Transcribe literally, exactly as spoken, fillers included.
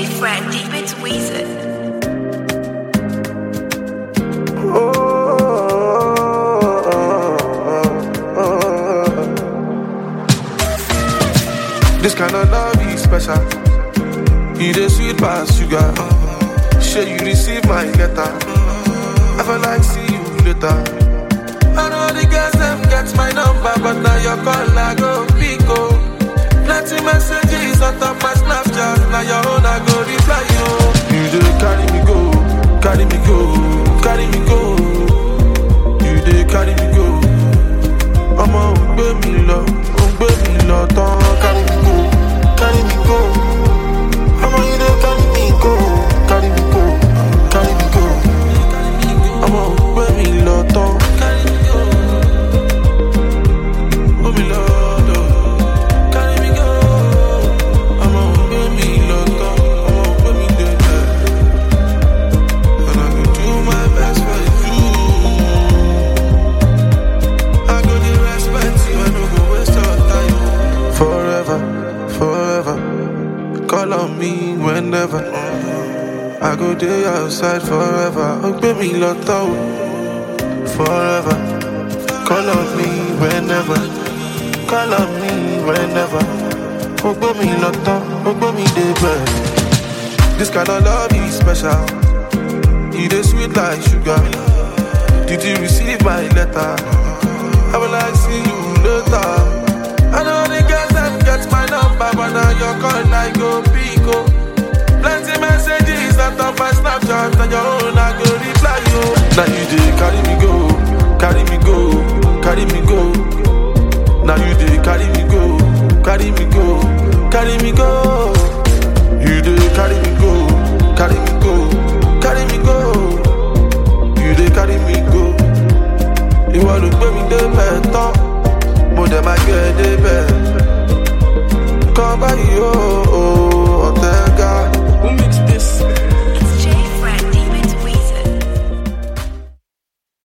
Fred, deep into Weezer. This kind of love is special. You the sweet past sugar. Sure you receive my letter. I feel like see you later. I know the girls them get my number, but now your call I go pick up. Plenty messages on top my Snapchat. Now your own I go reply you. You do carry me go, carry me go, carry me go. You do carry me go. I'm on baby love, on baby love, don't carry me go, carry me go. I'm on you do carry me go, carry me go, carry me go. I'm on baby love, don't carry me go. Baby love, don't carry me go. I'm on baby love, don't, I'm on baby love. And I will do my best for you. I go to respect you, I don't go waste your time. Forever, forever. Call on me whenever. I go there outside forever. Oh, baby, locked out. Forever. Call on me whenever. Call on me whenever. Oh, baby, locked out. Oh, baby, they best. This kind of love is special. It is sweet like sugar. Did you receive my letter? I will like see you later. I know the girls that get my number, but now your call I go pick up. Plenty messages that on my Snapchat, and your own I go reply you. Now you dey carry me go, carry me go, carry me go. Now you dey carry me go, carry me go, carry me go. You dey carry me go, carry me go, carry me go. You dey carry me go. You want to pay me the better. Mo dem a get the best. Come by you.